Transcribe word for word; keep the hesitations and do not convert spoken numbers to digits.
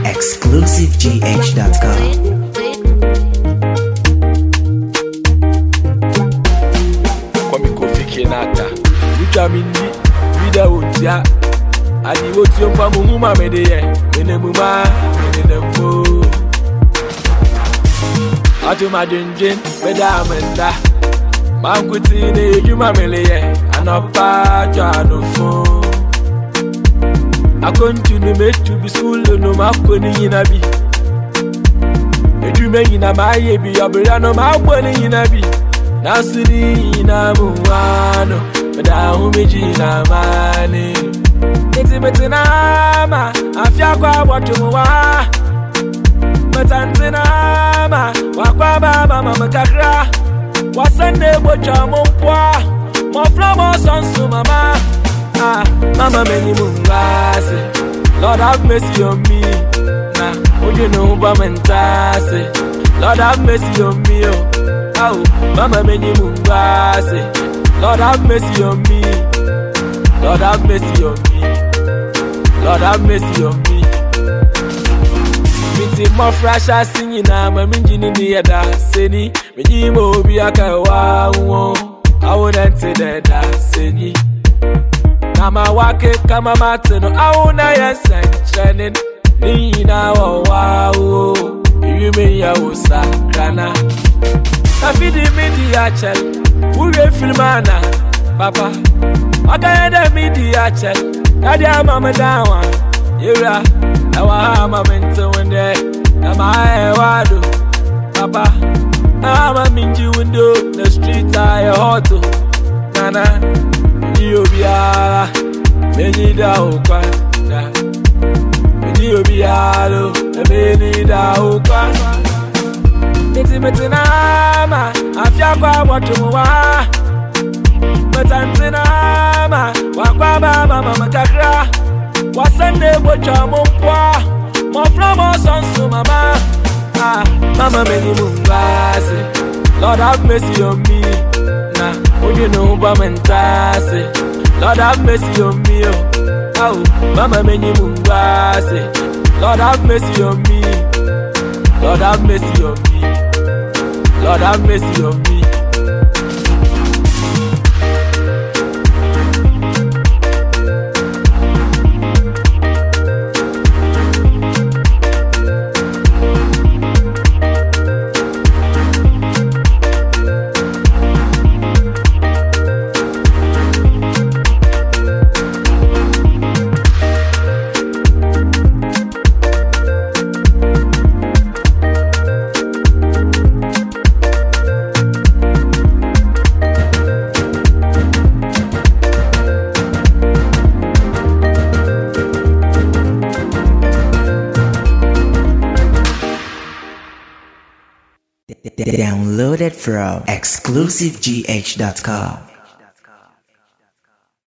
exclusive g h dot com. Kwame Kofi Kenata, Utamini, Vida Utia, Adi Otio Pamuma Medeye, Menemuma, Menembo. Atuma Jinjin, Medamenda, Mankutine, Yuma Meleye, Anapa Janofo. I continue to make to be school, no Makoni Yinabi. You may in a my baby, a Briano Makoni Yinabi. Nasiri Namuano, but I Umijina Mani. It's a Metinama, Afiaqua, what you want. But Antinama, Wakaba, Mamma Kakra, was Sunday, Bochamoqua, more flowers on Sumama. Ah, Mama many mungase, Lord have mercy on me. Nah, would you know Bamentase? Lord have mercy on me. Oh, Mama many mungase, Lord have mercy on me. Lord have mercy on me. Lord have mercy on me. Miti mo frasha singing na maminji ni niada seni. Miji mo biaka wa wo. I wouldn't say that seni. Nama wake kama mateno auna ya sanchanin Nina wa wao Yume ya usakrana Kafidi midi ya chel Uwe filmana Papa Wakayenda midi ya chel Kadi ya mama dawa Yura Awa hama mento wende Nama ae wado Papa Nama minji window The street aye hoto Nana Obiara, many da okwa, many obiara, many da okwa. Meti meti nama, afiaqua watuwa. Metantinama, wakwa baba mama kakra. Wasende bocha mokwa, moflamo sonsu mama. Ah, mama many mungase, Lord have mercy on me. Nah, would you know Bamentase? Lord have mercy on me, oh, Mama many mungase. Lord have mercy on me. Lord have mercy on me. Lord have mercy on me. Downloaded from exclusive g h dot com.